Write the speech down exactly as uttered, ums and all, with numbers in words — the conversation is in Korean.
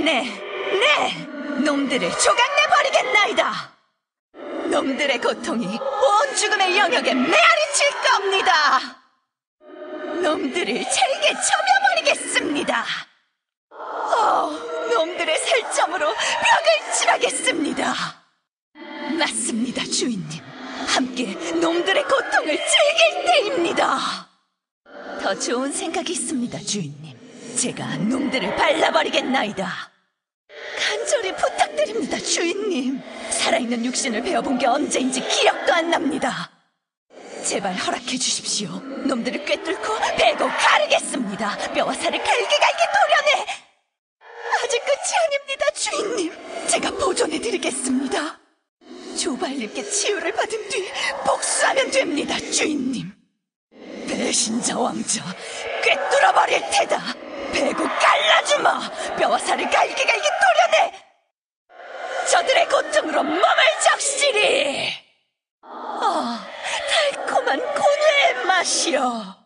네, 네! 놈들을 조각내버리겠나이다! 놈들의 고통이 온 죽음의 영역에 메아리칠 겁니다! 놈들을 잘게 쳐벼버리겠습니다! 어, 놈들의 살점으로 벽을 칠하겠습니다! 맞습니다, 주인님. 함께 놈들의 고통을 즐길 때입니다! 더 좋은 생각이 있습니다, 주인님. 제가 놈들을 발라버리겠나이다. 간절히 부탁드립니다, 주인님. 살아있는 육신을 베어본 게 언제인지 기억도 안 납니다. 제발 허락해 주십시오. 놈들을 꿰뚫고 베고 가르겠습니다. 뼈와 살을 갈기갈기 도려내. 아직 끝이 아닙니다, 주인님. 제가 보존해드리겠습니다. 조발님께 치유를 받은 뒤 복수하면 됩니다, 주인님. 배신자 왕자, 꿰뚫어버릴 테다. 베고 갈라주마. 뼈와 살을 갈기갈기 도려내. 저들의 고통으로 몸을 적시리. 아, 달콤한 고뇌의 맛이여.